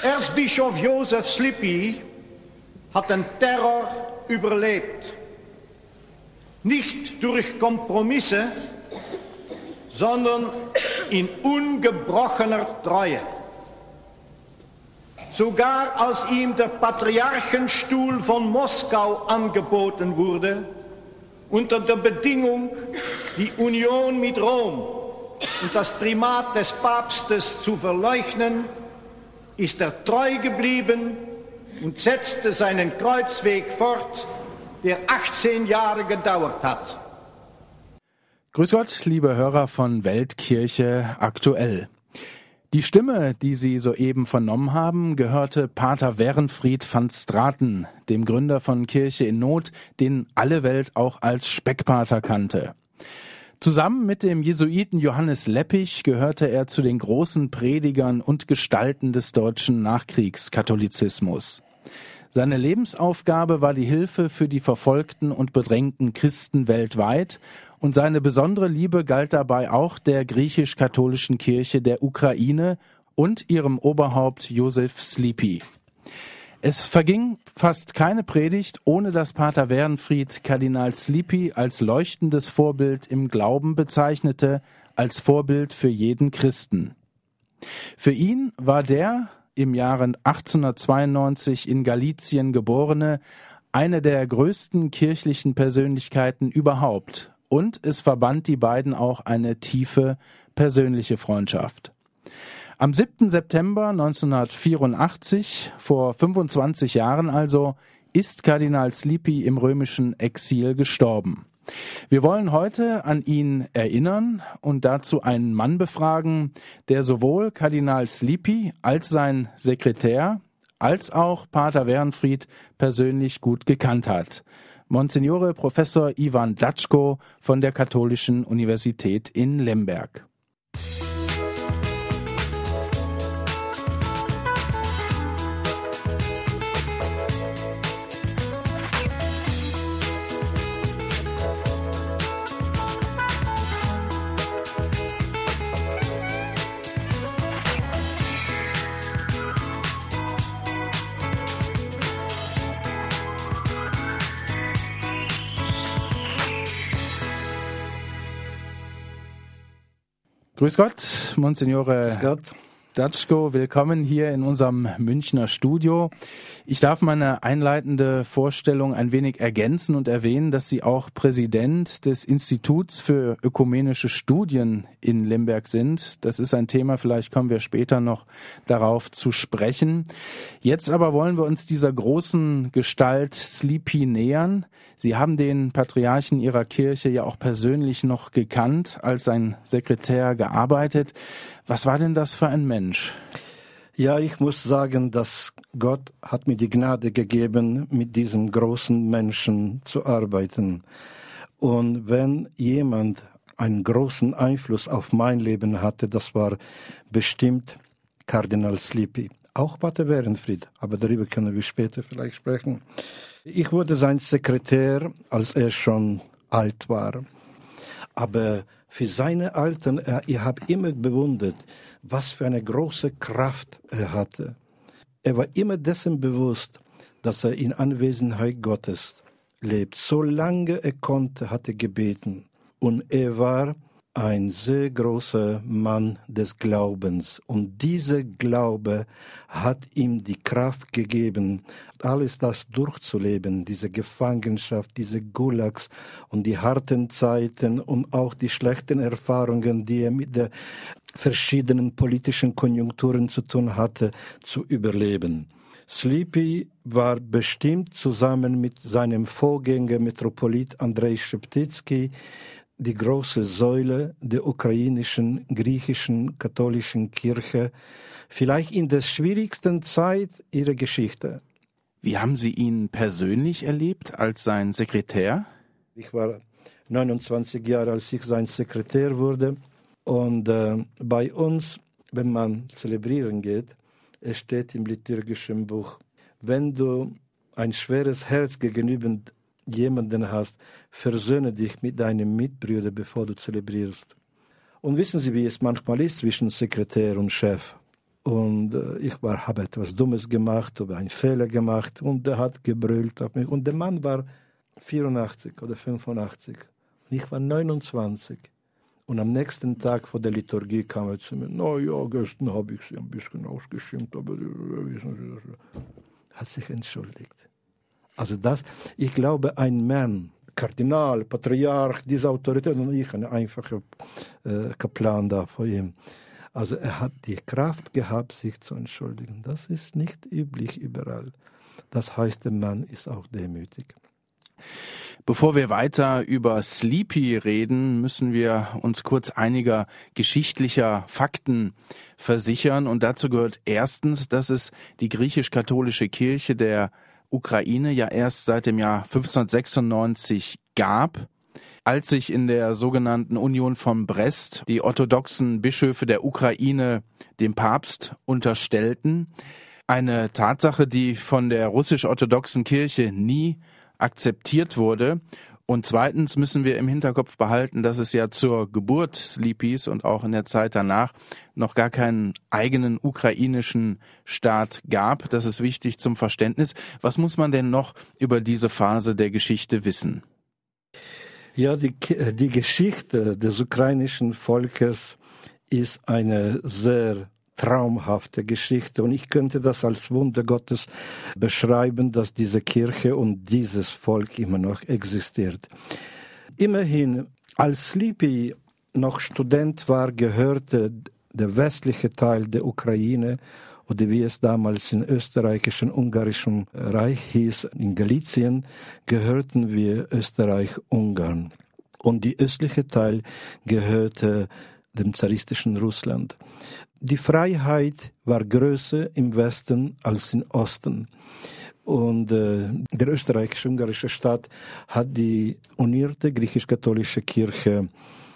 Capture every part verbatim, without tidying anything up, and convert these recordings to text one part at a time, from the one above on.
Erzbischof Joseph Slipy hat den Terror überlebt. Nicht durch Kompromisse, sondern in ungebrochener Treue. Sogar als ihm der Patriarchenstuhl von Moskau angeboten wurde, unter der Bedingung, die Union mit Rom und das Primat des Papstes zu verleugnen, ist er treu geblieben und setzte seinen Kreuzweg fort, der achtzehn Jahre gedauert hat. Grüß Gott, liebe Hörer von Weltkirche aktuell. Die Stimme, die Sie soeben vernommen haben, gehörte Pater Werenfried van Straten, dem Gründer von Kirche in Not, den alle Welt auch als Speckpater kannte. Zusammen mit dem Jesuiten Johannes Leppich gehörte er zu den großen Predigern und Gestalten des deutschen Nachkriegskatholizismus. Seine Lebensaufgabe war die Hilfe für die verfolgten und bedrängten Christen weltweit und seine besondere Liebe galt dabei auch der griechisch-katholischen Kirche der Ukraine und ihrem Oberhaupt Joseph Slipy. Es verging fast keine Predigt, ohne dass Pater Werenfried Kardinal Slipy als leuchtendes Vorbild im Glauben bezeichnete, als Vorbild für jeden Christen. Für ihn war der im Jahre achtzehnhundertzweiundneunzig in Galizien geborene eine der größten kirchlichen Persönlichkeiten überhaupt, und es verband die beiden auch eine tiefe persönliche Freundschaft. Am siebten September neunzehnhundertvierundachtzig, vor fünfundzwanzig Jahren also, ist Kardinal Slipy im römischen Exil gestorben. Wir wollen heute an ihn erinnern und dazu einen Mann befragen, der sowohl Kardinal Slipy als sein Sekretär als auch Pater Werenfried persönlich gut gekannt hat. Monsignore Professor Ivan Datschko von der Katholischen Universität in Lemberg. Grüß Gott, Monsignore Grüß Gott. Datschko, willkommen hier in unserem Münchner Studio. Ich darf meine einleitende Vorstellung ein wenig ergänzen und erwähnen, dass Sie auch Präsident des Instituts für ökumenische Studien in Lemberg sind. Das ist ein Thema, vielleicht kommen wir später noch darauf zu sprechen. Jetzt aber wollen wir uns dieser großen Gestalt Slipy nähern. Sie haben den Patriarchen Ihrer Kirche ja auch persönlich noch gekannt, als sein Sekretär gearbeitet. Was war denn das für ein Mensch? Ja, ich muss sagen, dass Gott hat mir die Gnade gegeben, mit diesem großen Menschen zu arbeiten. Und wenn jemand einen großen Einfluss auf mein Leben hatte, das war bestimmt Kardinal Slipy. Auch Pater Werenfried, aber darüber können wir später vielleicht sprechen. Ich wurde sein Sekretär, als er schon alt war. Aber für seine Alten, ich habe immer bewundert, was für eine große Kraft er hatte. Er war immer dessen bewusst, dass er in Anwesenheit Gottes lebt. Solange er konnte, hat er gebeten. Und er war ein sehr großer Mann des Glaubens. Und dieser Glaube hat ihm die Kraft gegeben, alles das durchzuleben, diese Gefangenschaft, diese Gulags und die harten Zeiten und auch die schlechten Erfahrungen, die er mit den verschiedenen politischen Konjunkturen zu tun hatte, zu überleben. Slipy war bestimmt zusammen mit seinem Vorgänger Metropolit Andrej Szeptycki die große Säule der ukrainischen, griechischen, katholischen Kirche, vielleicht in der schwierigsten Zeit ihrer Geschichte. Wie haben Sie ihn persönlich erlebt als sein Sekretär? Ich war neunundzwanzig Jahre, als ich sein Sekretär wurde. Und äh, bei uns, wenn man zelebrieren geht, es steht im liturgischen Buch, wenn du ein schweres Herz gegenüber jemanden hast, versöhne dich mit deinem Mitbrüder, bevor du zelebrierst. Und wissen Sie, wie es manchmal ist zwischen Sekretär und Chef? Und äh, ich war, habe etwas Dummes gemacht, habe einen Fehler gemacht und der hat gebrüllt auf mich. Und der Mann war vierundachtzig oder fünfundachtzig und ich war neunundzwanzig. Und am nächsten Tag vor der Liturgie kam er zu mir, na ja, gestern habe ich sie ein bisschen ausgeschimpft, aber wissen Sie das? Hat sich entschuldigt. Also das, ich glaube, ein Mann, Kardinal, Patriarch, diese Autorität und ich, ein einfacher äh, Kaplan da vor ihm. Also er hat die Kraft gehabt, sich zu entschuldigen. Das ist nicht üblich überall. Das heißt, der Mann ist auch demütig. Bevor wir weiter über Sleepy reden, müssen wir uns kurz einiger geschichtlicher Fakten versichern. Und dazu gehört erstens, dass es die griechisch-katholische Kirche der Ukraine ja erst seit dem Jahr fünfzehnhundertsechsundneunzig gab, als sich in der sogenannten Union von Brest die orthodoxen Bischöfe der Ukraine dem Papst unterstellten. Eine Tatsache, die von der russisch-orthodoxen Kirche nie akzeptiert wurde. Und zweitens müssen wir im Hinterkopf behalten, dass es ja zur Geburt Sleepys und auch in der Zeit danach noch gar keinen eigenen ukrainischen Staat gab. Das ist wichtig zum Verständnis. Was muss man denn noch über diese Phase der Geschichte wissen? Ja, die, die Geschichte des ukrainischen Volkes ist eine sehr traumhafte Geschichte und ich könnte das als Wunder Gottes beschreiben, dass diese Kirche und dieses Volk immer noch existiert. Immerhin, als Sleepy noch Student war, gehörte der westliche Teil der Ukraine oder wie es damals im österreichischen, ungarischen Reich hieß, in Galizien, gehörten wir Österreich-Ungarn. Und die östliche Teil gehörte dem zaristischen Russland. Die Freiheit war größer im Westen als im Osten. Und äh, der österreichisch-ungarische Staat hat die unierte griechisch-katholische Kirche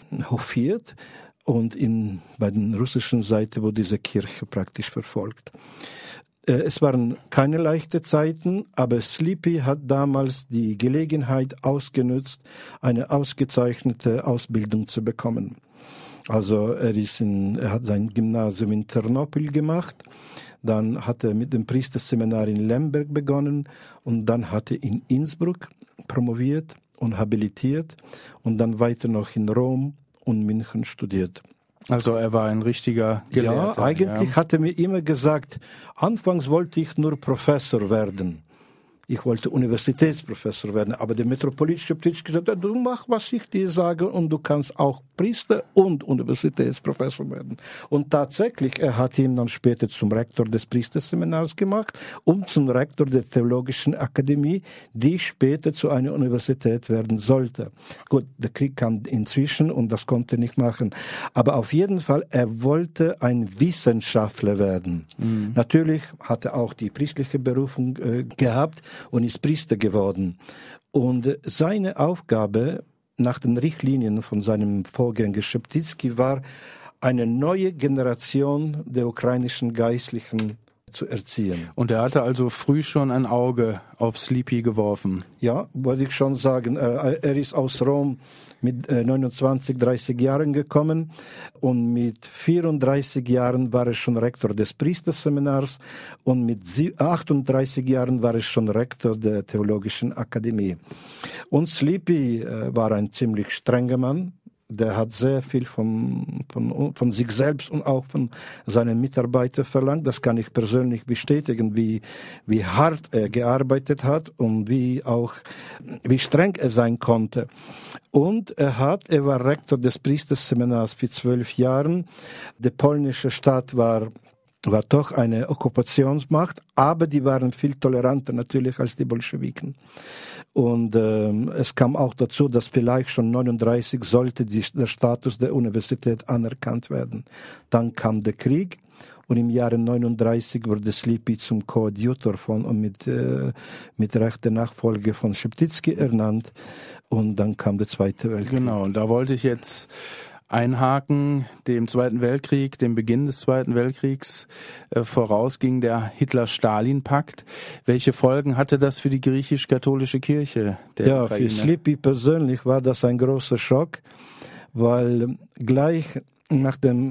hofiert und in, bei der russischen Seite wurde diese Kirche praktisch verfolgt. Äh, es waren keine leichten Zeiten, aber Sleepy hat damals die Gelegenheit ausgenutzt, eine ausgezeichnete Ausbildung zu bekommen. Also er, ist in, er hat sein Gymnasium in Ternopil gemacht, dann hat er mit dem Priesterseminar in Lemberg begonnen und dann hat er in Innsbruck promoviert und habilitiert und dann weiter noch in Rom und München studiert. Also er war ein richtiger Gelehrter. Ja, eigentlich ja. hat er mir immer gesagt, anfangs wollte ich nur Professor werden. Ich wollte Universitätsprofessor werden, aber der Metropolit Scheptitsch gesagt, du mach, was ich dir sage und du kannst auch Priester und Universitätsprofessor werden. Und tatsächlich, er hat ihn dann später zum Rektor des Priesterseminars gemacht und zum Rektor der Theologischen Akademie, die später zu einer Universität werden sollte. Gut, der Krieg kam inzwischen und das konnte er nicht machen. Aber auf jeden Fall, er wollte ein Wissenschaftler werden. Mhm. Natürlich hat er auch die priestliche Berufung äh, gehabt, und ist Priester geworden. Und seine Aufgabe nach den Richtlinien von seinem Vorgänger Scheptycki war, eine neue Generation der ukrainischen Geistlichen zu erziehen. Und er hatte also früh schon ein Auge auf Sleepy geworfen. Ja, wollte ich schon sagen. Er ist aus Rom mit neunundzwanzig, dreißig Jahren gekommen und mit vierunddreißig Jahren war er schon Rektor des Priesterseminars und mit achtunddreißig Jahren war er schon Rektor der Theologischen Akademie. Und Sleepy war ein ziemlich strenger Mann. Der hat sehr viel von, von, von sich selbst und auch von seinen Mitarbeitern verlangt. Das kann ich persönlich bestätigen, wie, wie hart er gearbeitet hat und wie auch, wie streng er sein konnte. Und er hat, er war Rektor des Priesterseminars für zwölf Jahre. Der polnische Staat war war doch eine Okkupationsmacht, aber die waren viel toleranter natürlich als die Bolschewiken. Und ähm, es kam auch dazu, dass vielleicht schon neununddreißig sollte die, der Status der Universität anerkannt werden. Dann kam der Krieg und im Jahre neununddreißig wurde Sleepy zum Koadjutor von und mit, äh, mit Recht der Nachfolge von Scheptycki ernannt und dann kam der Zweite Weltkrieg. Genau, und da wollte ich jetzt einhaken. Dem Zweiten Weltkrieg, dem Beginn des Zweiten Weltkriegs äh, voraus ging der Hitler-Stalin-Pakt. Welche Folgen hatte das für die griechisch-katholische Kirche der Ja, Ukraine? Für Sleepy persönlich war das ein großer Schock, weil gleich nach dem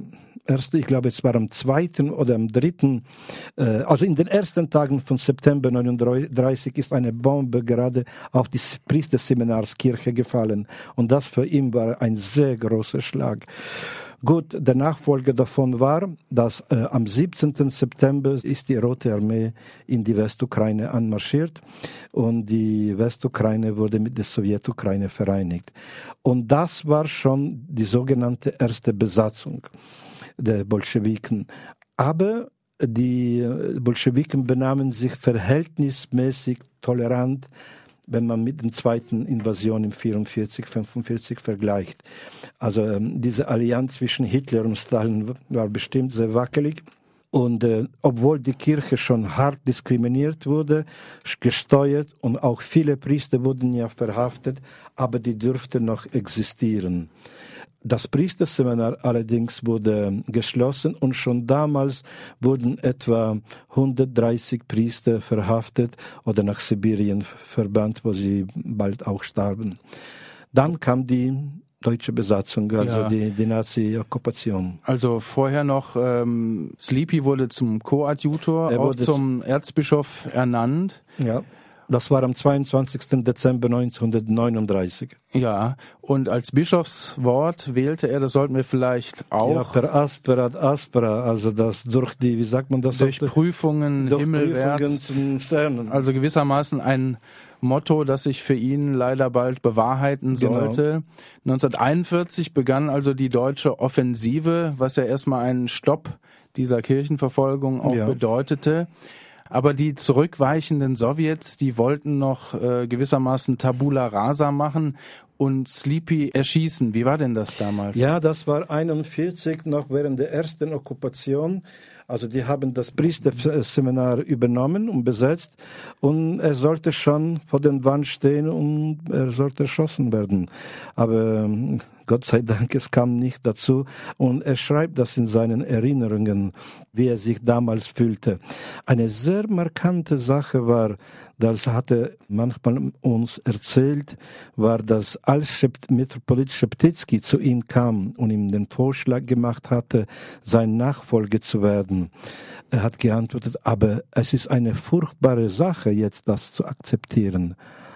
erste, ich glaube, es war am zweiten oder am dritten, äh, also in den ersten Tagen von September neununddreißig ist eine Bombe gerade auf die Priesterseminarskirche gefallen. Und das für ihn war ein sehr großer Schlag. Gut, der Nachfolger davon war, dass äh, am siebzehnten September ist die Rote Armee in die Westukraine anmarschiert und die Westukraine wurde mit der Sowjetukraine vereinigt. Und das war schon die sogenannte erste Besatzung der Bolschewiken. Aber die Bolschewiken benahmen sich verhältnismäßig tolerant, wenn man mit der zweiten Invasion im vierundvierzig, fünfundvierzig vergleicht. Also ähm, diese Allianz zwischen Hitler und Stalin war bestimmt sehr wackelig. Und äh, obwohl die Kirche schon hart diskriminiert wurde, gesteuert und auch viele Priester wurden ja verhaftet, aber die dürften noch existieren. Das Priesterseminar allerdings wurde geschlossen und schon damals wurden etwa hundertdreißig Priester verhaftet oder nach Sibirien verbannt, wo sie bald auch starben. Dann kam die deutsche Besatzung, also ja. die, die Nazi-Okkupation. Also vorher noch, ähm, Sleepy wurde zum Koadjutor, auch zum Erzbischof ernannt. Ja. Das war am zweiundzwanzigsten Dezember neunzehnhundertneununddreißig. Ja, und als Bischofswort wählte er, das sollten wir vielleicht auch... Ja, per aspera ad aspera, also das durch die, wie sagt man das? Durch Prüfungen durch himmelwärts. Prüfungen zum Sternen. Also gewissermaßen ein Motto, das sich für ihn leider bald bewahrheiten sollte. Genau. neunzehnhunderteinundvierzig begann also die deutsche Offensive, was ja erstmal einen Stopp dieser Kirchenverfolgung auch ja. bedeutete. Aber die zurückweichenden Sowjets, die wollten noch äh, gewissermaßen Tabula Rasa machen und Sleepy erschießen. Wie war denn das damals? Ja, das war einundvierzig, noch während der ersten Okkupation. Also die haben das Priesterseminar übernommen und besetzt und er sollte schon vor der Wand stehen und er sollte erschossen werden. Aber Gott sei Dank, es kam nicht dazu und er schreibt das in seinen Erinnerungen, wie er sich damals fühlte. Eine sehr markante Sache war, das hat er manchmal uns erzählt, war, dass als Metropolit Szeptycki zu ihm kam und ihm den Vorschlag gemacht hatte, sein Nachfolger zu werden. Er hat geantwortet, aber es ist eine furchtbare Sache, jetzt das zu akzeptieren.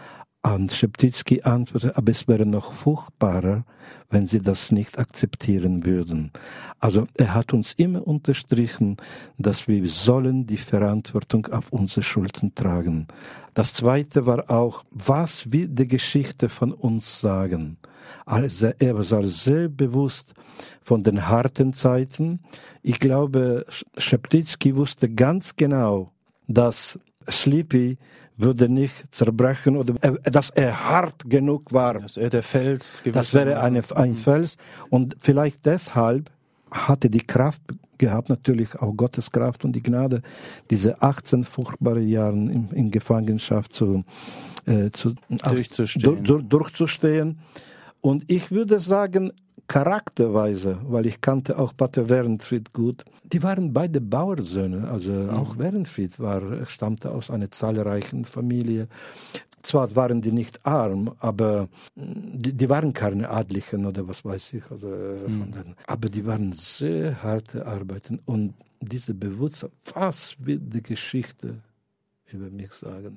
Und Szeptycki antwortete, aber es wäre noch furchtbarer, wenn sie das nicht akzeptieren würden. Also er hat uns immer unterstrichen, dass wir sollen die Verantwortung auf unsere Schultern tragen. Das Zweite war auch, was wird die Geschichte von uns sagen? Also er war sehr bewusst von den harten Zeiten. Ich glaube, Szeptycki wusste ganz genau, dass Sleepy würde nicht zerbrechen oder dass er hart genug war. Dass er der Fels gewesen Das wäre eine, ein Fels und vielleicht deshalb hatte die Kraft gehabt, natürlich auch Gottes Kraft und die Gnade, diese achtzehn furchtbare Jahre in, in Gefangenschaft zu, äh, zu durchzustehen. Auf, dur, durchzustehen. Und ich würde sagen, charakterweise, weil ich kannte auch Pater Werenfried gut, die waren beide Bauersöhne, also mhm. auch Werenfried war, stammte aus einer zahlreichen Familie. Zwar waren die nicht arm, aber die, die waren keine Adligen oder was weiß ich. Also, mhm. von den, aber die waren sehr harte Arbeiten und diese Bewusstsein, was wird die Geschichte über mich sagen?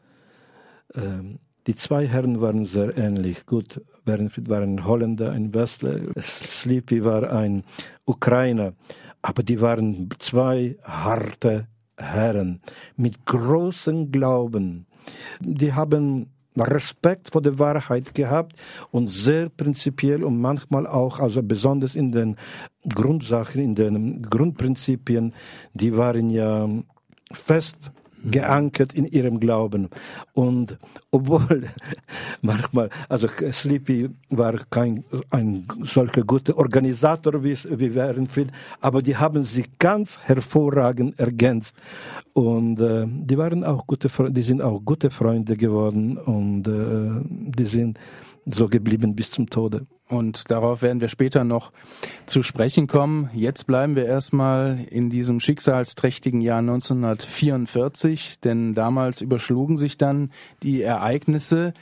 Ähm, Die zwei Herren waren sehr ähnlich. Gut, Werenfried war ein Holländer, ein Westler, Sleepy war ein Ukrainer. Aber die waren zwei harte Herren mit großem Glauben. Die haben Respekt vor der Wahrheit gehabt und sehr prinzipiell und manchmal auch, also besonders in den Grundsachen, in den Grundprinzipien, die waren ja fest geankert in ihrem Glauben. Und obwohl manchmal, also Sleepy war kein ein solcher guter Organisator wie, wie Werenfried, aber die haben sich ganz hervorragend ergänzt. Und äh, die waren auch gute, die sind auch gute Freunde geworden und äh, die sind so geblieben bis zum Tode. Und darauf werden wir später noch zu sprechen kommen. Jetzt bleiben wir erstmal in diesem schicksalsträchtigen Jahr neunzehnhundertvierundvierzig, denn damals überschlugen sich dann die Ereignisse,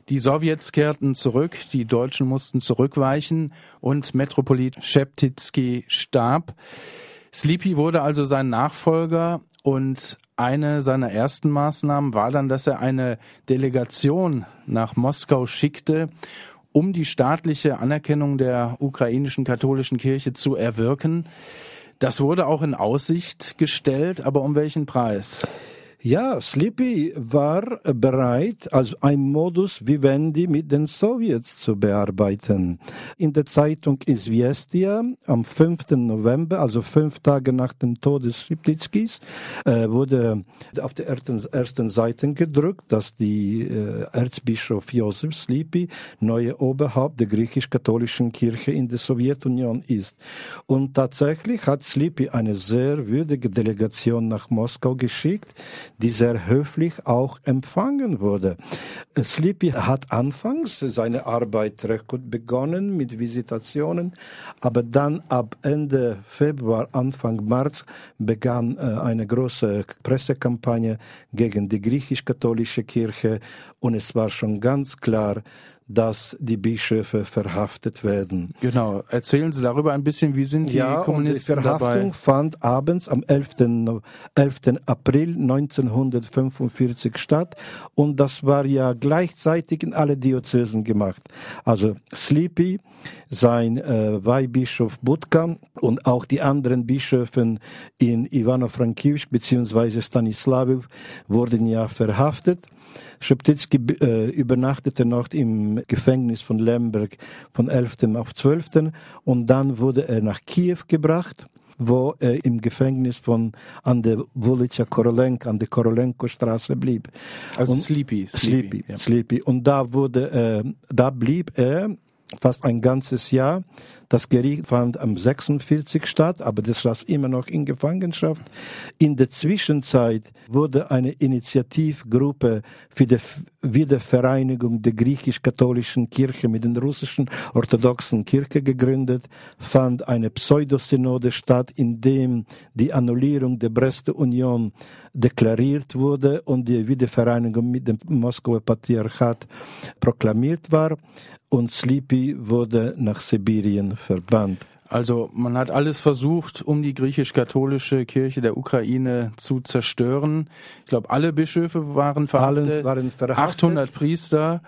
Die Sowjets kehrten zurück, die Deutschen mussten zurückweichen und Metropolit Szeptycki starb. Sleepy wurde also sein Nachfolger und eine seiner ersten Maßnahmen war dann, dass er eine Delegation nach Moskau schickte, um die staatliche Anerkennung der ukrainischen katholischen Kirche zu erwirken. Das wurde auch in Aussicht gestellt, aber um welchen Preis? Ja, Sleepy war bereit, also ein Modus vivendi mit den Sowjets zu bearbeiten. In der Zeitung Izvestia am fünften November, also fünf Tage nach dem Tod des Szeptyckis, äh, wurde auf der ersten, ersten Seite gedruckt, dass die äh, Erzbischof Josef Sleepy neue Oberhaupt der griechisch-katholischen Kirche in der Sowjetunion ist. Und tatsächlich hat Sleepy eine sehr würdige Delegation nach Moskau geschickt, die sehr höflich auch empfangen wurde. Sleepy hat anfangs seine Arbeit recht gut begonnen mit Visitationen, aber dann ab Ende Februar, Anfang März begann eine große Pressekampagne gegen die griechisch-katholische Kirche und es war schon ganz klar, dass die Bischöfe verhaftet werden. Genau. Erzählen Sie darüber ein bisschen, wie sind die ja, Kommunisten und die Verhaftung dabei? fand abends am elften April neunzehnhundertfünfundvierzig statt und das war ja gleichzeitig in alle Diözesen gemacht. Also Sleepy, sein äh, Weihbischof Budka und auch die anderen Bischöfe in Ivano-Frankivsk bzw. Stanislawiw wurden ja verhaftet. Szeptycki äh, übernachtete noch im Gefängnis von Lemberg von elften auf zwölften und dann wurde er nach Kiew gebracht, wo er im Gefängnis von an der Wulica Korolenko, an der Korolenko-Straße blieb. Also und Sleepy. Sleepy, Sleepy, ja. Sleepy. Und da wurde, äh, da blieb er fast ein ganzes Jahr. Das Gericht fand am sechsundvierzig statt, aber das saß immer noch in Gefangenschaft. In der Zwischenzeit wurde eine Initiativgruppe für die Wiedervereinigung der griechisch-katholischen Kirche mit den russischen orthodoxen Kirche gegründet, fand eine Pseudosynode statt, in dem die Annullierung der Brester Union deklariert wurde und die Wiedervereinigung mit dem Moskauer Patriarchat proklamiert war. Und Sleepy wurde nach Sibirien verbannt. Also man hat alles versucht, um die griechisch-katholische Kirche der Ukraine zu zerstören. Ich glaube, alle Bischöfe waren verhaftet, Alle waren verhaftet. achthundert Priester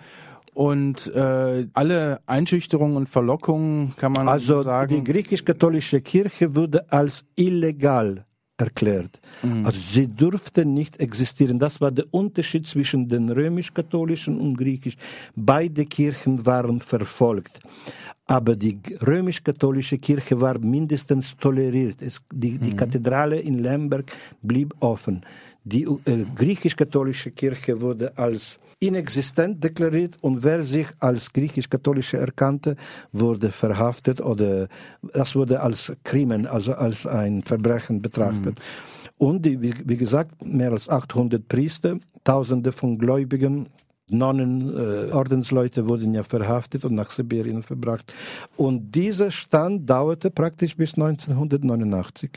und äh, alle Einschüchterungen und Verlockungen, kann man also sagen. Also die griechisch-katholische Kirche wurde als illegal erklärt. Mhm. Also sie durfte nicht existieren. Das war der Unterschied zwischen den römisch-katholischen und griechisch. Beide Kirchen waren verfolgt. Aber die römisch-katholische Kirche war mindestens toleriert. Es, die, die mhm. Kathedrale in Lemberg blieb offen. Die äh, griechisch-katholische Kirche wurde als inexistent deklariert und wer sich als griechisch-katholische erkannte, wurde verhaftet oder das wurde als Krimen, also als ein Verbrechen betrachtet. Mhm. Und die, wie, wie gesagt, mehr als achthundert Priester, Tausende von Gläubigen, Nonnen, äh, Ordensleute wurden ja verhaftet und nach Sibirien verbracht. Und dieser Stand dauerte praktisch bis neunzehnhundertneunundachtzig.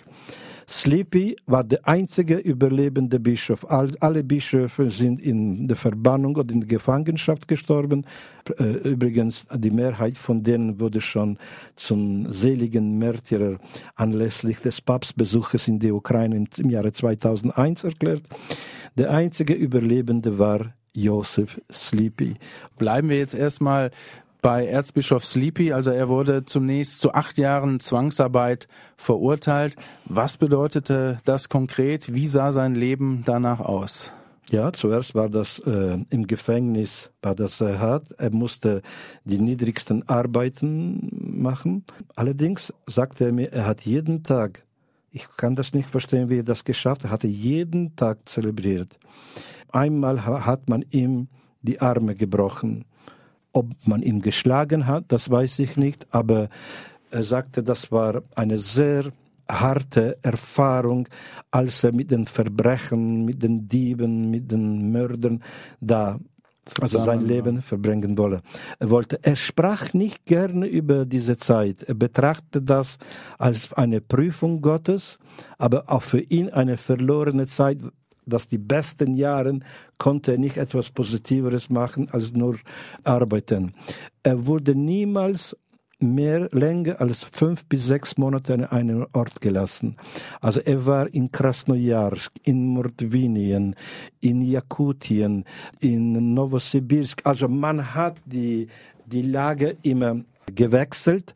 Sleepy war der einzige überlebende Bischof. All, alle Bischöfe sind in der Verbannung oder in der Gefangenschaft gestorben. Übrigens, die Mehrheit von denen wurde schon zum seligen Märtyrer anlässlich des Papstbesuches in der Ukraine im Jahre zweitausendeins erklärt. Der einzige Überlebende war Josef Sleepy. Bleiben wir jetzt erstmal bei Erzbischof Sleepy, also er wurde zunächst zu acht Jahren Zwangsarbeit verurteilt. Was bedeutete das konkret? Wie sah sein Leben danach aus? Ja, zuerst war das äh, im Gefängnis, war das sehr hart. Er musste die niedrigsten Arbeiten machen. Allerdings sagte er mir, er hat jeden Tag, ich kann das nicht verstehen, wie er das geschafft hat, er hatte jeden Tag zelebriert. Einmal hat man ihm die Arme gebrochen. Ob man ihn geschlagen hat, das weiß ich nicht, aber er sagte, das war eine sehr harte Erfahrung, als er mit den Verbrechen, mit den Dieben, mit den Mördern da also sein Leben verbringen wolle. Er wollte. Er sprach nicht gerne über diese Zeit. Er betrachtete das als eine Prüfung Gottes, aber auch für ihn eine verlorene Zeit, dass die besten Jahre konnte er nicht etwas Positiveres machen als nur arbeiten. Er wurde niemals mehr länger als fünf bis sechs Monate an einem Ort gelassen. Also er war in Krasnojarsk, in Mordwinien, in Jakutien, in Novosibirsk. Also man hat die, die Lage immer gewechselt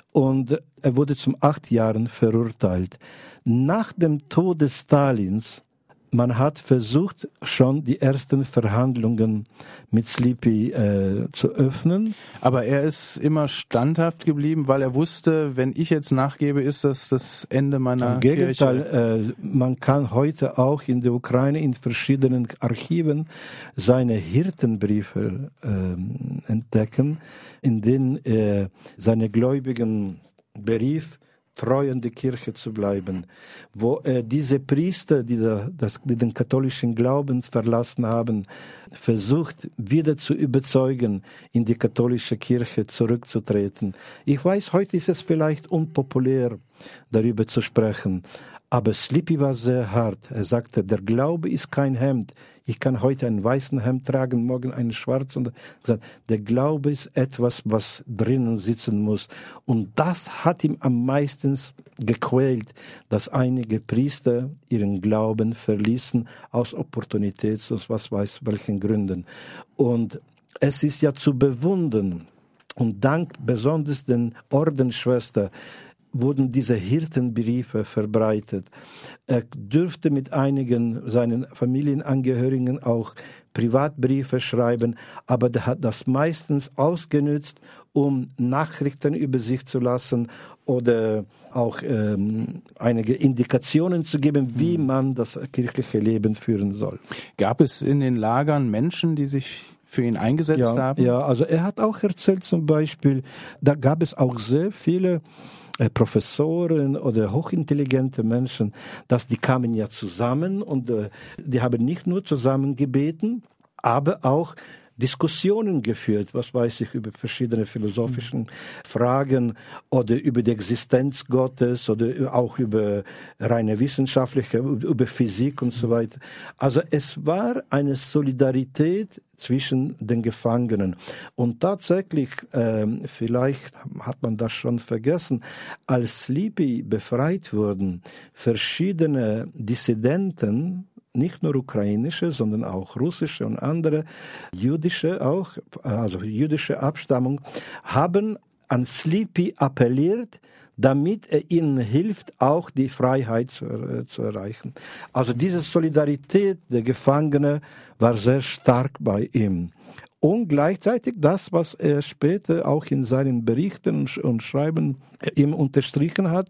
und er wurde zum acht Jahren verurteilt. Nach dem Tode Stalins, man hat versucht, schon die ersten Verhandlungen mit Sleepy äh, zu öffnen. Aber er ist immer standhaft geblieben, weil er wusste, wenn ich jetzt nachgebe, ist das das Ende meiner Im Kirche. Im Gegenteil, äh, man kann heute auch in der Ukraine in verschiedenen Archiven seine Hirtenbriefe äh, entdecken, in denen er seine Gläubigen berief, treu an die Kirche zu bleiben, wo äh, diese Priester, die, da, das, die den katholischen Glauben verlassen haben, versucht wieder zu überzeugen, in die katholische Kirche zurückzutreten. Ich weiß, heute ist es vielleicht unpopulär, darüber zu sprechen, aber Sleepy war sehr hart. Er sagte, der Glaube ist kein Hemd. Ich kann heute einen weißen Hemd tragen, morgen einen schwarzen. Der Glaube ist etwas, was drinnen sitzen muss. Und das hat ihm am meisten gequält, dass einige Priester ihren Glauben verließen aus Opportunität, aus was weiß welchen Gründen. Und es ist ja zu bewundern. Und dank besonders den Ordensschwestern wurden diese Hirtenbriefe verbreitet. Er dürfte mit einigen seinen Familienangehörigen auch Privatbriefe schreiben, aber er hat das meistens ausgenutzt, um Nachrichten über sich zu lassen oder auch ähm, einige Indikationen zu geben, wie man das kirchliche Leben führen soll. Gab es in den Lagern Menschen, die sich für ihn eingesetzt ja, haben? Ja, also er hat auch erzählt zum Beispiel, da gab es auch sehr viele Professoren oder hochintelligente Menschen, dass die kamen ja zusammen und äh, die haben nicht nur zusammen gebeten, aber auch Diskussionen geführt, was weiß ich, über verschiedene philosophischen Fragen oder über die Existenz Gottes oder auch über reine wissenschaftliche, über Physik und so weiter. Also es war eine Solidarität zwischen den Gefangenen. Und tatsächlich, äh, vielleicht hat man das schon vergessen, als Sleepy befreit wurden, verschiedene Dissidenten, nicht nur ukrainische, sondern auch russische und andere, jüdische auch, also jüdische Abstammung, haben an Sleepy appelliert, damit er ihnen hilft, auch die Freiheit zu, äh, zu erreichen. Also diese Solidarität der Gefangenen war sehr stark bei ihm. Und gleichzeitig das, was er später auch in seinen Berichten und Schreiben ihm unterstrichen hat,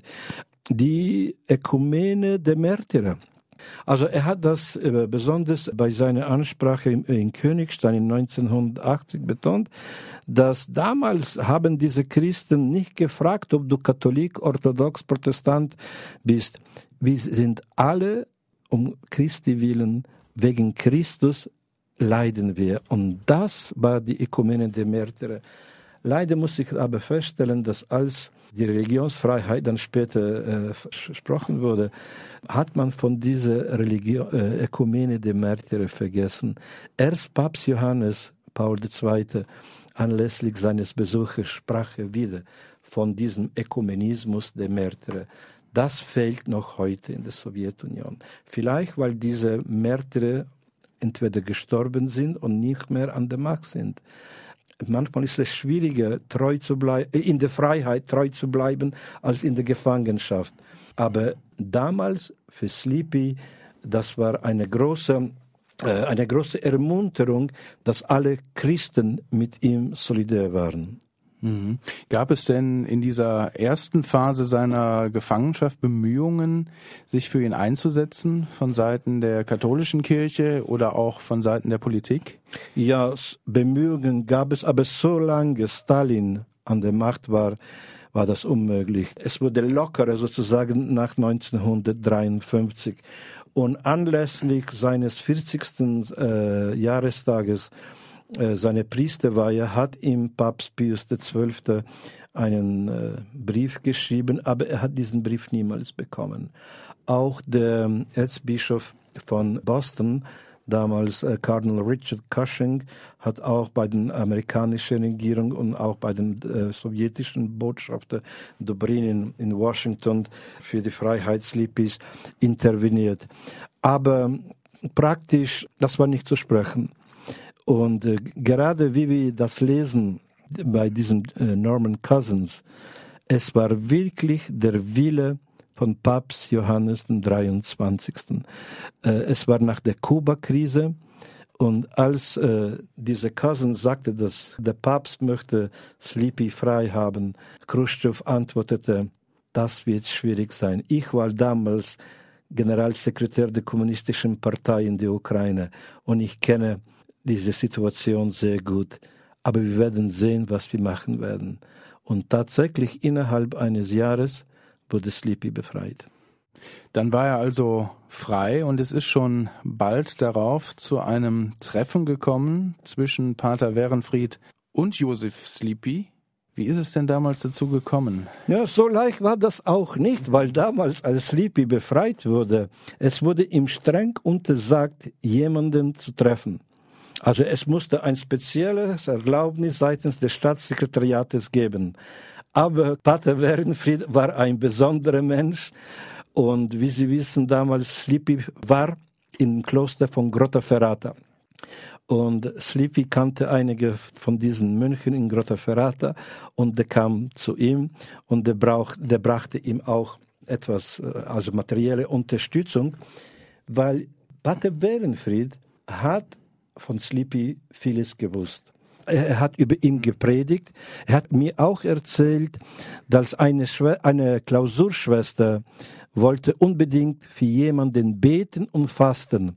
die Ökumene der Märtyrer. Also er hat das äh, besonders bei seiner Ansprache in, in Königstein in neunzehnhundertachtzig betont, dass damals haben diese Christen nicht gefragt, ob du Katholik, Orthodox, Protestant bist. Wir sind alle um Christi willen, wegen Christus leiden wir. Und das war die Ökumene der Märtyrer. Leider muss ich aber feststellen, dass als die Religionsfreiheit dann später äh, versprochen wurde, hat man von dieser Religion, äh, Ökumene der Märtyrer vergessen. Erst Papst Johannes Paul der Zweite anlässlich seines Besuches sprach er wieder von diesem Ökumenismus der Märtyrer. Das fehlt noch heute in der Sowjetunion. Vielleicht, weil diese Märtyrer entweder gestorben sind und nicht mehr an der Macht sind. Manchmal ist es schwieriger, treu zu bleiben, in der Freiheit treu zu bleiben, als in der Gefangenschaft. Aber damals für Sleepy, das war eine große, äh, eine große Ermunterung, dass alle Christen mit ihm solidär waren. Mhm. Gab es denn in dieser ersten Phase seiner Gefangenschaft Bemühungen, sich für ihn einzusetzen von Seiten der katholischen Kirche oder auch von Seiten der Politik? Ja, Bemühungen gab es, aber solange Stalin an der Macht war, war das unmöglich. Es wurde lockerer sozusagen nach neunzehnhundertdreiundfünfzig. Und anlässlich seines vierzigsten Äh, Jahrestages seine Priesterweihe hat ihm Papst Pius der Zwölfte einen äh, Brief geschrieben, aber er hat diesen Brief niemals bekommen. Auch der Erzbischof von Boston, damals äh, Kardinal Richard Cushing, hat auch bei der amerikanischen Regierung und auch bei dem äh, sowjetischen Botschafter Dobrynin in Washington für die Freiheitslipis interveniert. Aber praktisch, das war nicht zu sprechen. Und äh, gerade wie wir das lesen bei diesem äh, Norman Cousins, es war wirklich der Wille von Papst Johannes der dreiundzwanzigste. Äh, es war nach der Kuba-Krise und als äh, dieser Cousins sagte, dass der Papst möchte Sleepy frei haben, Khrushchev antwortete, das wird schwierig sein. Ich war damals Generalsekretär der Kommunistischen Partei in der Ukraine und ich kenne diese Situation sehr gut. Aber wir werden sehen, was wir machen werden. Und tatsächlich innerhalb eines Jahres wurde Sleepy befreit. Dann war er also frei und es ist schon bald darauf zu einem Treffen gekommen zwischen Pater Werenfried und Joseph Sleepy. Wie ist es denn damals dazu gekommen? Ja, so leicht war das auch nicht, weil damals, als Sleepy befreit wurde, es wurde ihm streng untersagt, jemanden zu treffen. Also es musste ein spezielles Erlaubnis seitens des Staatssekretariates geben. Aber Pater Werenfried war ein besonderer Mensch und wie Sie wissen, damals Sleepy war im Kloster von Grottaferrata. Und Sleepy kannte einige von diesen Mönchen in Grottaferrata und der kam zu ihm und der, brauch, der brachte ihm auch etwas, also materielle Unterstützung, weil Pater Werenfried hat von Sleepy vieles gewusst. Er hat über ihn gepredigt. Er hat mir auch erzählt, dass eine, Schwe- eine Klausurschwester wollte unbedingt für jemanden beten und fasten.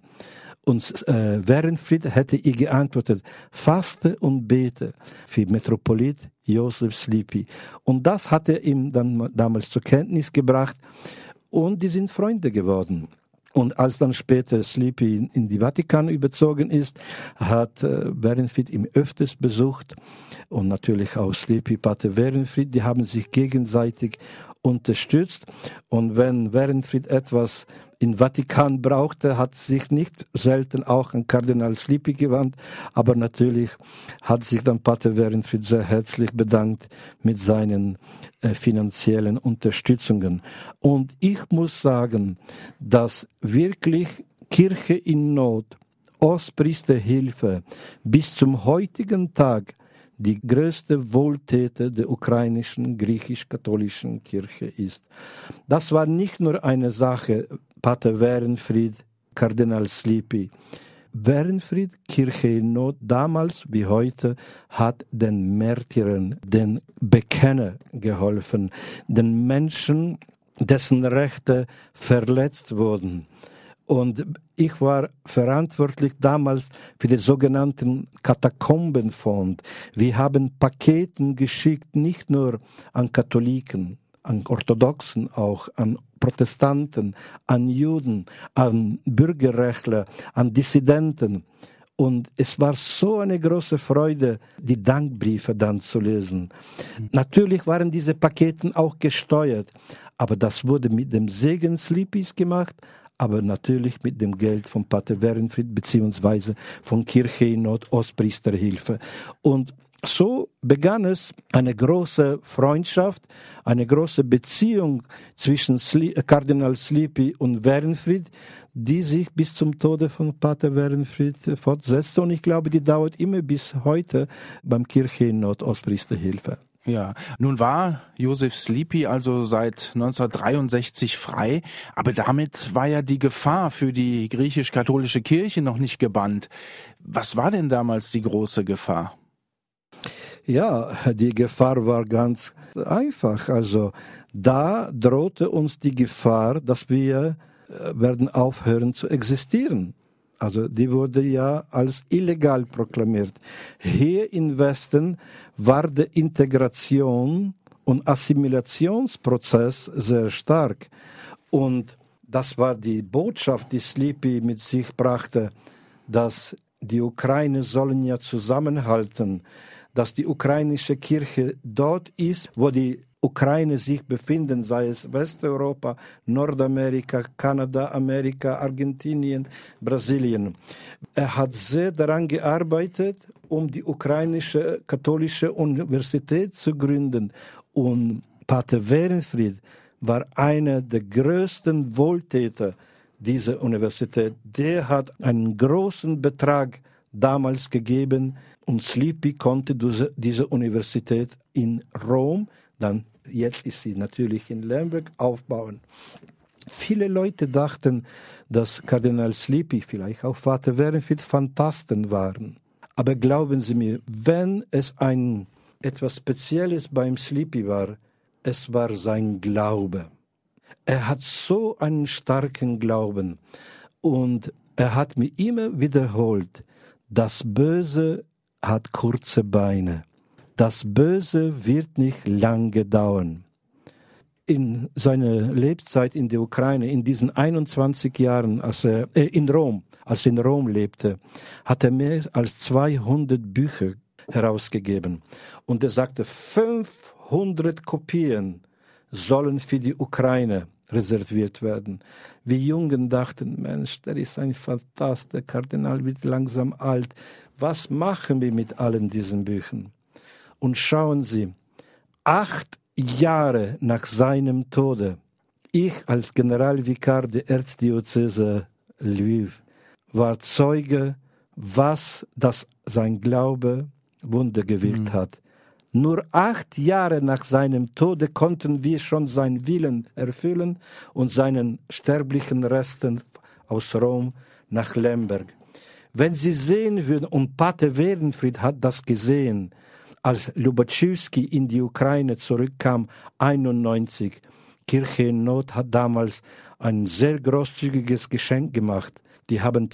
Und äh, Werenfried hätte ihr geantwortet, faste und bete für Metropolit Joseph Sleepy. Und das hat er ihm dann damals zur Kenntnis gebracht und die sind Freunde geworden. Und als dann später Sleepy in die Vatikan überzogen ist, hat äh, Werenfried ihn öfters besucht und natürlich auch Sleepy, Pater Werenfried, die haben sich gegenseitig unterstützt. Und wenn Werenfried etwas in Vatikan brauchte, hat sich nicht selten auch an Kardinal Sleepy gewandt, aber natürlich hat sich dann Pater Werenfried sehr herzlich bedankt mit seinen äh, finanziellen Unterstützungen. Und ich muss sagen, dass wirklich Kirche in Not, Ostpriesterhilfe bis zum heutigen Tag die größte Wohltäter der ukrainischen griechisch-katholischen Kirche ist. Das war nicht nur eine Sache, Pater Werenfried, Kardinal Sleepy. Werenfried, Kirche in Not, damals wie heute, hat den Märtyrern, den Bekenner geholfen, den Menschen, dessen Rechte verletzt wurden. Und ich war verantwortlich damals für den sogenannten Katakombenfonds. Wir haben Paketen geschickt, nicht nur an Katholiken, an Orthodoxen auch, an Protestanten, an Juden, an Bürgerrechtler, an Dissidenten. Und es war so eine große Freude, die Dankbriefe dann zu lesen. Mhm. Natürlich waren diese Pakete auch gesteuert, aber das wurde mit dem Segen Sleepys gemacht, aber natürlich mit dem Geld von Pater Werenfried beziehungsweise von Kirche in Not, Ostpriesterhilfe. Und so begann es eine große Freundschaft, eine große Beziehung zwischen Sli- Kardinal Sleepy und Werenfried, die sich bis zum Tode von Pater Werenfried fortsetzte. Und ich glaube, die dauert immer bis heute beim Kirche in Not, Ostpriesterhilfe. Ja, nun war Joseph Sleepy also seit neunzehnhundertdreiundsechzig frei, aber damit war ja die Gefahr für die griechisch-katholische Kirche noch nicht gebannt. Was war denn damals die große Gefahr? Ja, die Gefahr war ganz einfach. Also da drohte uns die Gefahr, dass wir werden aufhören zu existieren. Also die wurde ja als illegal proklamiert. Hier im Westen war der Integration- und Assimilationsprozess sehr stark. Und das war die Botschaft, die Sleepy mit sich brachte, dass die Ukraine sollen ja zusammenhalten, dass die ukrainische Kirche dort ist, wo die Ukraine sich befinden, sei es Westeuropa, Nordamerika, Kanada, Amerika, Argentinien, Brasilien. Er hat sehr daran gearbeitet, um die ukrainische katholische Universität zu gründen. Und Pater Werenfried war einer der größten Wohltäter dieser Universität. Der hat einen großen Betrag damals gegeben und Sleepy konnte diese Universität in Rom, dann jetzt ist sie natürlich in Lemberg, aufbauen. Viele Leute dachten, dass Kardinal Sleepy, vielleicht auch Vater Werenfried, Phantasten waren. Aber glauben Sie mir, wenn es ein etwas Spezielles beim Sleepy war, es war sein Glaube. Er hat so einen starken Glauben und er hat mir immer wiederholt, das Böse hat kurze Beine. Das Böse wird nicht lange dauern. In seiner Lebzeit in der Ukraine, in diesen einundzwanzig Jahren, als er äh, in Rom, als er in Rom lebte, hat er mehr als zweihundert Bücher herausgegeben. Und er sagte, fünfhundert Kopien sollen für die Ukraine reserviert werden. Wir Jungen dachten, Mensch, der ist ein Phantast, der Kardinal wird langsam alt. Was machen wir mit allen diesen Büchern? Und schauen Sie, acht Jahre nach seinem Tode, ich als Generalvikar der Erzdiözese Lviv war Zeuge, was das sein Glaube Wunder gewirkt mhm. hat. Nur acht Jahre nach seinem Tode konnten wir schon seinen Willen erfüllen und seinen sterblichen Resten aus Rom nach Lemberg. Wenn Sie sehen würden, und Pater Werenfried hat das gesehen, als Lubatschewski in die Ukraine zurückkam, einundneunzig, Kirche in Not hat damals ein sehr großzügiges Geschenk gemacht. Die haben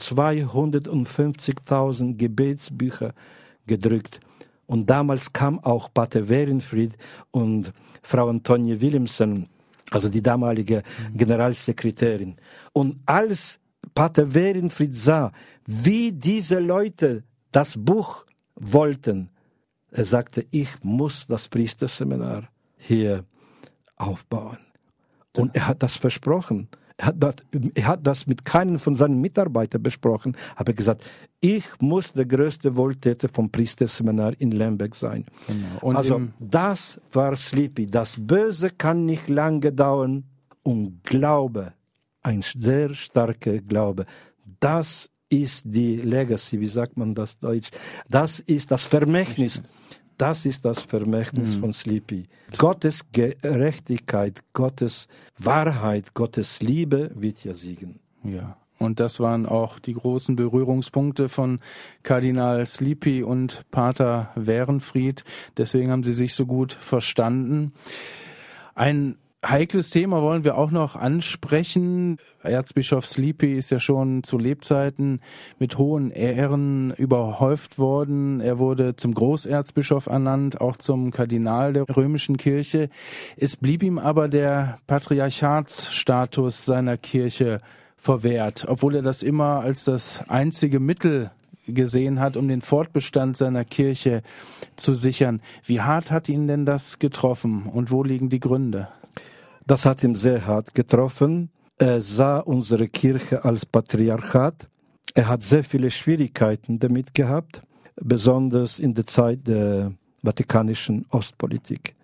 zweihundertfünfzigtausend Gebetsbücher gedrückt. Und damals kam auch Pater Werenfried und Frau Antonie Willemsen, also die damalige Generalsekretärin. Und als Pater Werenfried sah, wie diese Leute das Buch wollten, er sagte, ich muss das Priesterseminar hier aufbauen. Und er hat das versprochen. Er hat das, er hat das mit keinem von seinen Mitarbeitern besprochen, aber gesagt, ich muss der größte Wohltäter vom Priesterseminar in Lemberg sein. Genau. Und also das war Sleepy. Das Böse kann nicht lange dauern und Glaube, ein sehr starker Glaube, das ist die Legacy, wie sagt man das Deutsch? Das ist das Vermächtnis. Das ist das Vermächtnis mhm. von Sleepy. Gottes Gerechtigkeit, Gottes Wahrheit, Gottes Liebe wird ja siegen. Ja, und das waren auch die großen Berührungspunkte von Kardinal Sleepy und Pater Werenfried. Deswegen haben sie sich so gut verstanden. Ein heikles Thema wollen wir auch noch ansprechen. Erzbischof Sleepy ist ja schon zu Lebzeiten mit hohen Ehren überhäuft worden. Er wurde zum Großerzbischof ernannt, auch zum Kardinal der römischen Kirche. Es blieb ihm aber der Patriarchatsstatus seiner Kirche verwehrt, obwohl er das immer als das einzige Mittel gesehen hat, um den Fortbestand seiner Kirche zu sichern. Wie hart hat ihn denn das getroffen und wo liegen die Gründe? Das hat ihn sehr hart getroffen. Er sah unsere Kirche als Patriarchat. Er hat sehr viele Schwierigkeiten damit gehabt, besonders in der Zeit der vatikanischen Ostpolitik.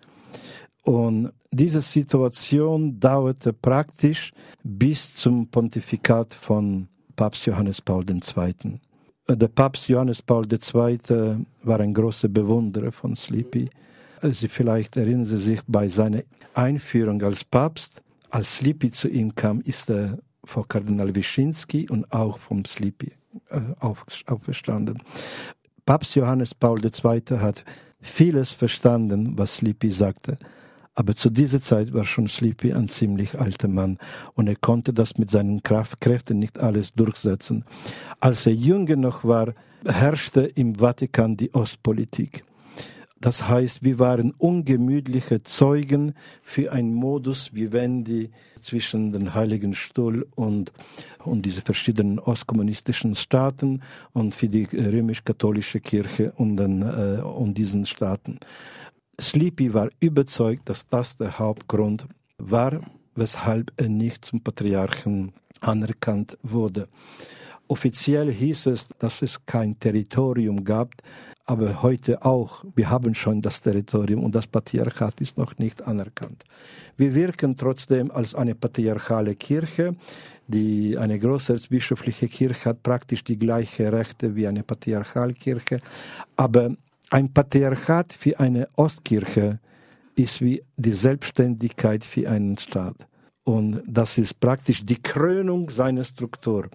Und diese Situation dauerte praktisch bis zum Pontifikat von Papst Johannes Paul der Zweite. Der Papst Johannes Paul der Zweite war ein großer Bewunderer von Sleepy. Sie vielleicht erinnern Sie sich, bei seiner Einführung als Papst, als Sleepy zu ihm kam, ist er vor Kardinal Wyszynski und auch vom Sleepy äh, auf, auferstanden. Papst Johannes Paul der Zweite hat vieles verstanden, was Sleepy sagte, aber zu dieser Zeit war schon Sleepy ein ziemlich alter Mann und er konnte das mit seinen Kraft, Kräften nicht alles durchsetzen. Als er jünger noch war, herrschte im Vatikan die Ostpolitik. Das heißt, wir waren ungemütliche Zeugen für einen Modus vivendi zwischen den Heiligen Stuhl und, und diese verschiedenen ostkommunistischen Staaten und für die römisch-katholische Kirche und, den, äh, und diesen Staaten. Sleepy war überzeugt, dass das der Hauptgrund war, weshalb er nicht zum Patriarchen anerkannt wurde. Offiziell hieß es, dass es kein Territorium gab, aber heute auch. Wir haben schon das Territorium und das Patriarchat ist noch nicht anerkannt. Wir wirken trotzdem als eine patriarchale Kirche. Die, eine großerzbischöfliche Kirche hat praktisch die gleichen Rechte wie eine Patriarchalkirche, aber ein Patriarchat für eine Ostkirche ist wie die Selbstständigkeit für einen Staat. Und das ist praktisch die Krönung seiner Struktur.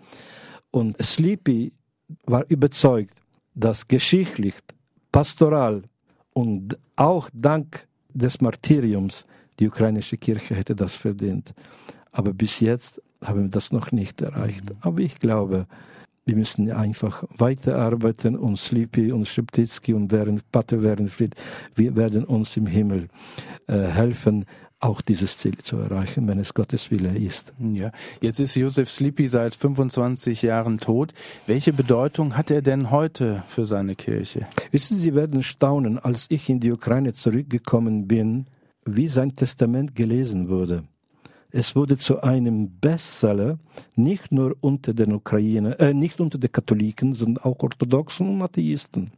Und Sleepy war überzeugt, dass geschichtlich, pastoral und auch dank des Martyriums die ukrainische Kirche hätte das verdient. Aber bis jetzt haben wir das noch nicht erreicht. Aber ich glaube, wir müssen einfach weiterarbeiten und Sleepy und Szeptycki und Pater Werenfried, wir werden uns im Himmel äh, helfen, auch dieses Ziel zu erreichen, wenn es Gottes Wille ist. Ja, jetzt ist Josef Sleepy seit fünfundzwanzig Jahren tot. Welche Bedeutung hat er denn heute für seine Kirche? Wissen Sie, Sie werden staunen, als ich in die Ukraine zurückgekommen bin, wie sein Testament gelesen wurde. Es wurde zu einem Bestseller, nicht nur unter den Ukrainern, äh, nicht unter den Katholiken, sondern auch Orthodoxen und Atheisten.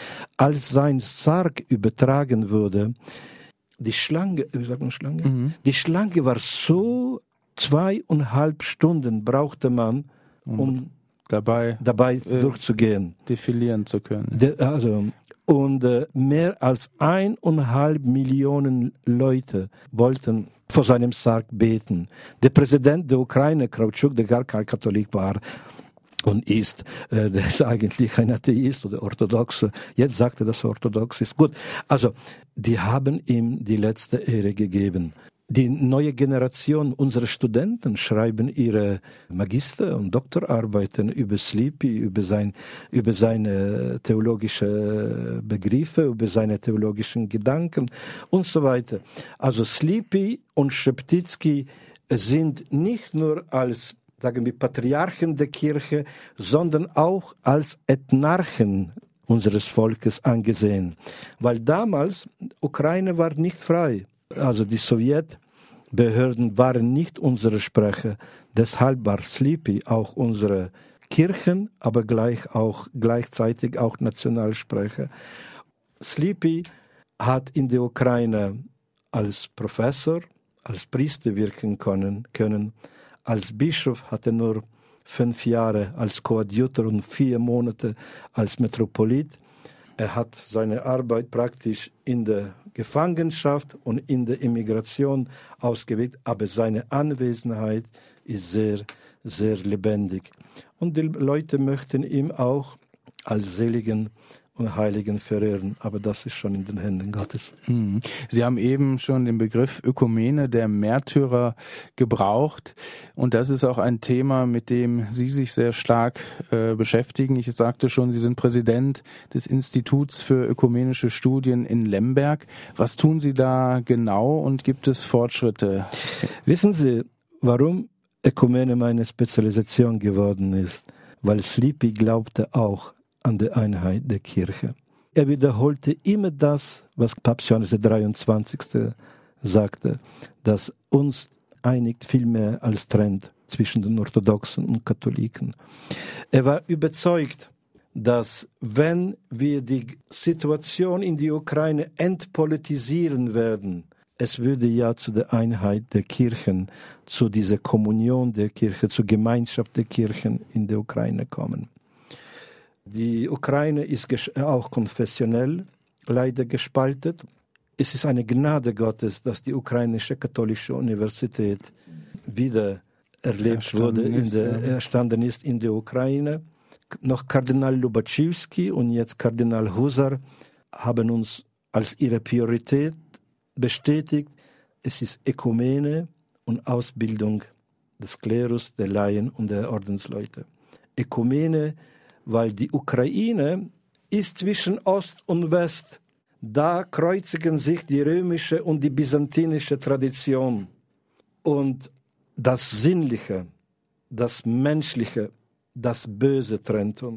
Als sein Sarg übertragen wurde, die Schlange, wie sagt man Schlange? Mhm. Die Schlange war so zweieinhalb Stunden brauchte man, um und dabei, dabei äh, durchzugehen. Defilieren zu können. De, also, und äh, mehr als eineinhalb Millionen Leute wollten vor seinem Sarg beten. Der Präsident der Ukraine, Krawtschuk, der gar kein Katholik war und ist, äh, der ist eigentlich ein Atheist oder Orthodoxe. Jetzt sagt er, dass er orthodox ist. Gut, also die haben ihm die letzte Ehre gegeben. Die neue Generation unserer Studenten schreiben ihre Magister- und Doktorarbeiten über Sleepy, über, sein, über seine theologischen Begriffe, über seine theologischen Gedanken und so weiter. Also Sleepy und Szeptycki sind nicht nur als, sagen wir, Patriarchen der Kirche, sondern auch als Ethnarchen unseres Volkes angesehen. Weil damals, Ukraine war nicht frei. Also die Sowjetbehörden waren nicht unsere Sprecher. Deshalb war Sleepy auch unsere Kirchen, aber gleich auch, gleichzeitig auch Nationalsprecher. Sleepy hat in der Ukraine als Professor, als Priester wirken können, können. Als Bischof hat er nur fünf Jahre als Koadjutor und vier Monate als Metropolit. Er hat seine Arbeit praktisch in der Gefangenschaft und in der Immigration ausgewirkt, aber seine Anwesenheit ist sehr, sehr lebendig. Und die Leute möchten ihn auch als Seligen und Heiligen verehren, aber das ist schon in den Händen Gottes. Sie haben eben schon den Begriff Ökumene der Märtyrer gebraucht und das ist auch ein Thema, mit dem Sie sich sehr stark äh, beschäftigen. Ich sagte schon, Sie sind Präsident des Instituts für ökumenische Studien in Lemberg. Was tun Sie da genau und gibt es Fortschritte? Wissen Sie, warum Ökumene meine Spezialisation geworden ist? Weil Sleepy glaubte auch an der Einheit der Kirche. Er wiederholte immer das, was Papst Johannes der dreiundzwanzigste sagte, dass uns einigt viel mehr als trennt zwischen den Orthodoxen und Katholiken. Er war überzeugt, dass wenn wir die Situation in der Ukraine entpolitisieren werden, es würde ja zu der Einheit der Kirchen, zu dieser Kommunion der Kirche, zur Gemeinschaft der Kirchen in der Ukraine kommen. Die Ukraine ist auch konfessionell leider gespalten. Es ist eine Gnade Gottes, dass die ukrainische katholische Universität wieder erlebt wurde, in der, erstanden ist in der Ukraine. Noch Kardinal Lubaczewski und jetzt Kardinal Husar haben uns als ihre Priorität bestätigt. Es ist Ökumene und Ausbildung des Klerus, der Laien und der Ordensleute. Ökumene, weil die Ukraine ist zwischen Ost und West. Da kreuzigen sich die römische und die byzantinische Tradition. Und das Sinnliche, das Menschliche, das Böse trennt uns.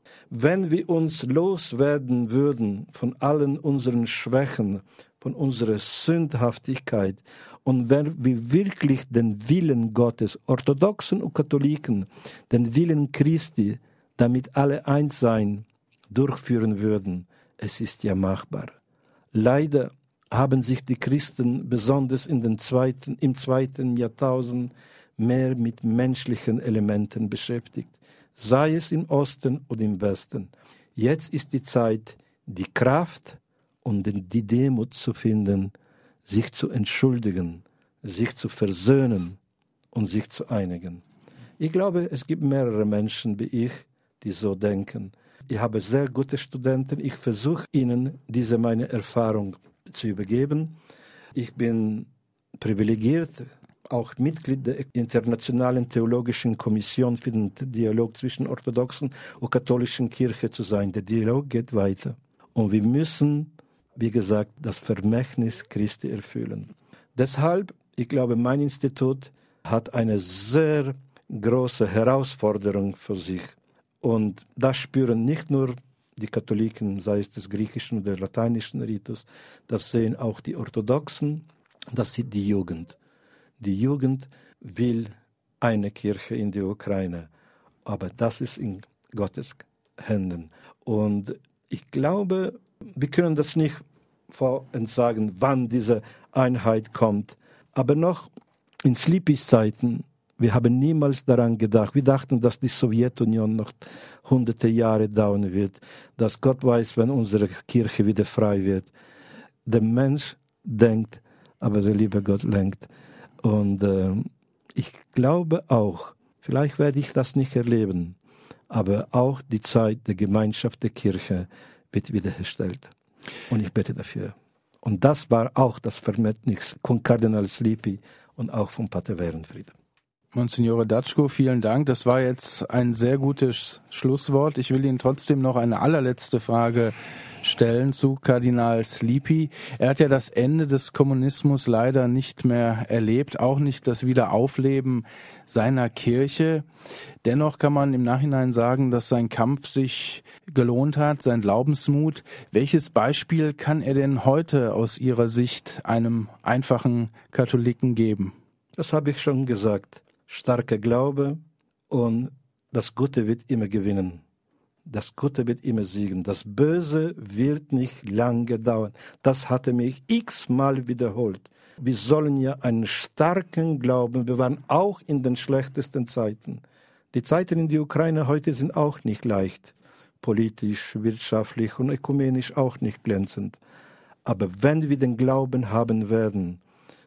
Wenn wir uns loswerden würden von allen unseren Schwächen, von unserer Sündhaftigkeit und wenn wir wirklich den Willen Gottes, Orthodoxen und Katholiken, den Willen Christi, damit alle eins sein, durchführen würden, es ist ja machbar. Leider haben sich die Christen besonders in den zweiten, im zweiten Jahrtausend mehr mit menschlichen Elementen beschäftigt, sei es im Osten oder im Westen. Jetzt ist die Zeit, die Kraft und die Demut zu finden, sich zu entschuldigen, sich zu versöhnen und sich zu einigen. Ich glaube, es gibt mehrere Menschen wie ich, die so denken. Ich habe sehr gute Studenten. Ich versuche ihnen diese meine Erfahrung zu übergeben. Ich bin privilegiert, auch Mitglied der Internationalen Theologischen Kommission für den Dialog zwischen orthodoxen und katholischen Kirche zu sein. Der Dialog geht weiter. Und wir müssen, wie gesagt, das Vermächtnis Christi erfüllen. Deshalb, ich glaube, mein Institut hat eine sehr große Herausforderung für sich. Und das spüren nicht nur die Katholiken, sei es des griechischen oder lateinischen Ritus, das sehen auch die Orthodoxen, das sieht die Jugend. Die Jugend will eine Kirche in der Ukraine, aber das ist in Gottes Händen. Und ich glaube, wir können das nicht voraussagen, wann diese Einheit kommt. Aber noch in Sleepys Zeiten, wir haben niemals daran gedacht. Wir dachten, dass die Sowjetunion noch hunderte Jahre dauern wird, dass Gott weiß, wenn unsere Kirche wieder frei wird. Der Mensch denkt, aber der liebe Gott lenkt. Und äh, ich glaube auch, vielleicht werde ich das nicht erleben, aber auch die Zeit der Gemeinschaft der Kirche wird wiederhergestellt. Und ich bete dafür. Und das war auch das Vermächtnis von Kardinal Sleepy und auch von Pater Werenfried. Monsignore Datschko, vielen Dank. Das war jetzt ein sehr gutes Schlusswort. Ich will Ihnen trotzdem noch eine allerletzte Frage stellen zu Kardinal Sleepy. Er hat ja das Ende des Kommunismus leider nicht mehr erlebt, auch nicht das Wiederaufleben seiner Kirche. Dennoch kann man im Nachhinein sagen, dass sein Kampf sich gelohnt hat, sein Glaubensmut. Welches Beispiel kann er denn heute aus Ihrer Sicht einem einfachen Katholiken geben? Das habe ich schon gesagt. Starker Glaube und das Gute wird immer gewinnen. Das Gute wird immer siegen. Das Böse wird nicht lange dauern. Das hat er mich x-mal wiederholt. Wir sollen ja einen starken Glauben bewahren, auch in den schlechtesten Zeiten. Die Zeiten in der Ukraine heute sind auch nicht leicht. Politisch, wirtschaftlich und ökumenisch auch nicht glänzend. Aber wenn wir den Glauben haben werden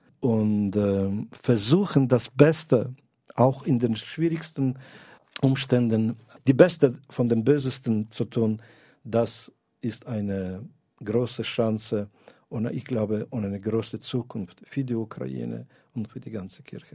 und äh, versuchen, das Beste auch in den schwierigsten Umständen, die Beste von dem Bösesten zu tun, das ist eine große Chance und ich glaube, und eine große Zukunft für die Ukraine und für die ganze Kirche.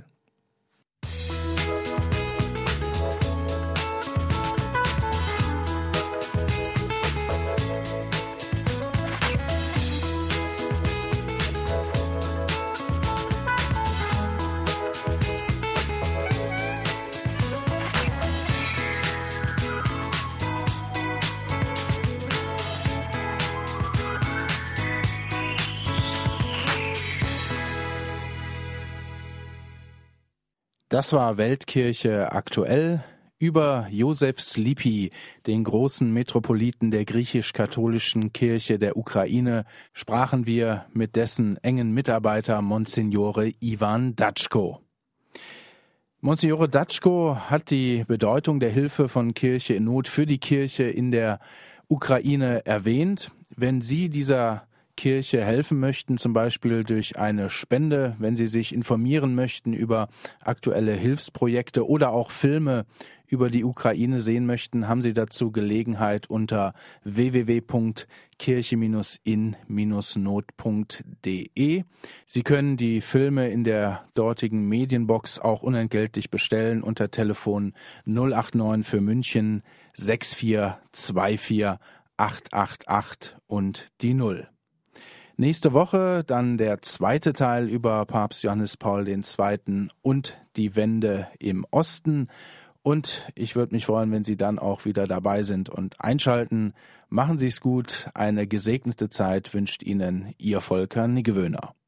Das war Weltkirche aktuell. Über Josef Sleepy, den großen Metropoliten der griechisch-katholischen Kirche der Ukraine, sprachen wir mit dessen engen Mitarbeiter Monsignore Iwan Datschko. Monsignore Datschko hat die Bedeutung der Hilfe von Kirche in Not für die Kirche in der Ukraine erwähnt. Wenn Sie dieser Kirche helfen möchten, zum Beispiel durch eine Spende, wenn Sie sich informieren möchten über aktuelle Hilfsprojekte oder auch Filme über die Ukraine sehen möchten, haben Sie dazu Gelegenheit unter w w w punkt kirche in not punkt d e. Sie können die Filme in der dortigen Medienbox auch unentgeltlich bestellen unter Telefon null acht neun für München sechs vier zwei vier acht acht acht und die null. Nächste Woche dann der zweite Teil über Papst Johannes Paul der Zweite. und die Wende im Osten. Und ich würde mich freuen, wenn Sie dann auch wieder dabei sind und einschalten. Machen Sie es gut. Eine gesegnete Zeit wünscht Ihnen Ihr Volker Niggewöhner.